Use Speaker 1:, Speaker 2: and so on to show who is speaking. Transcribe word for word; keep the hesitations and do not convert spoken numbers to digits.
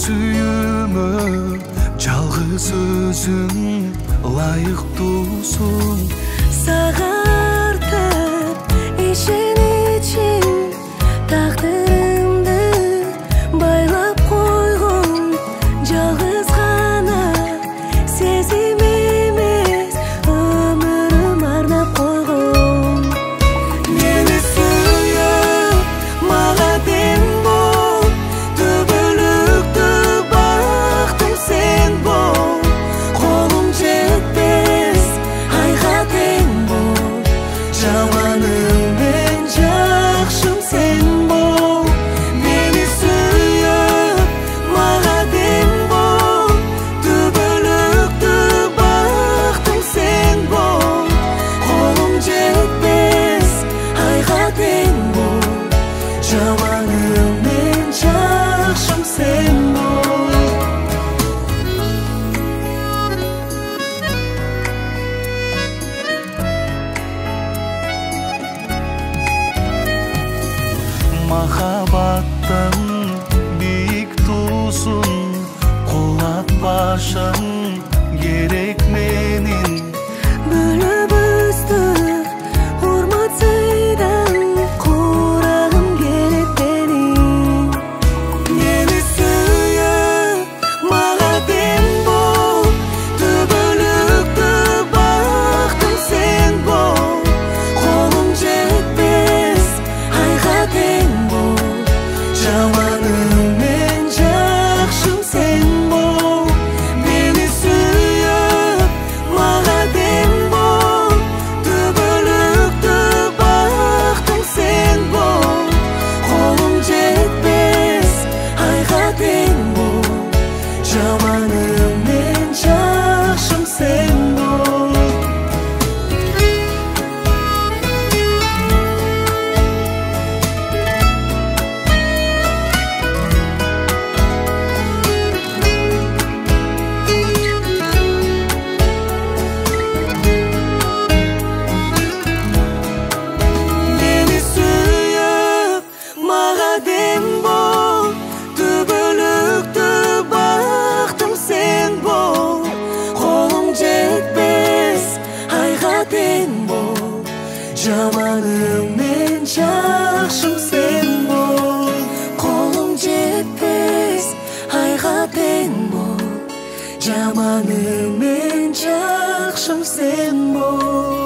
Speaker 1: сүйүүмө жалгыз өзүң ылайыктуусуң.
Speaker 2: Сага артып ишеничим тагдырымды байлап койгон жалгыз гана сезим эмес өмүрүм арнап койгон. Мени сүйүп мага дем бол, түбөлүктү бактым сен бол. Колум жетпес айга тең бол, жаманым мен жакшым сен бол. Мени сүйүп мага дем бол, түбөлүктү бактым сен бол. Колум жетпес айга тең бол, жаманым мен жакшым сен бол.
Speaker 1: Махабаттын бийик туусун кулатпашың керек менин.
Speaker 2: Бөлөбүздү урмат сыйдан курагым келет менин. Мени сүйүп мага дем бол, түбөлүктү бактым сен бол. Колум жетпес айга тең бол, жаманым мен жакшым сен бол. Мени сүйүп мага дем бол, түбөлүктү бактым сен бол. Колум жетпес айга тең бол, жаманым мен жакшым сен бол. Мени сүйүп мага дем бол, түбөлүктү бактым сен бол. Колум жетпес айга тең бол, жаманым мен жакшым сен бол. Колум жетпес айга тең бол, жаманым мен жакшым сен бол.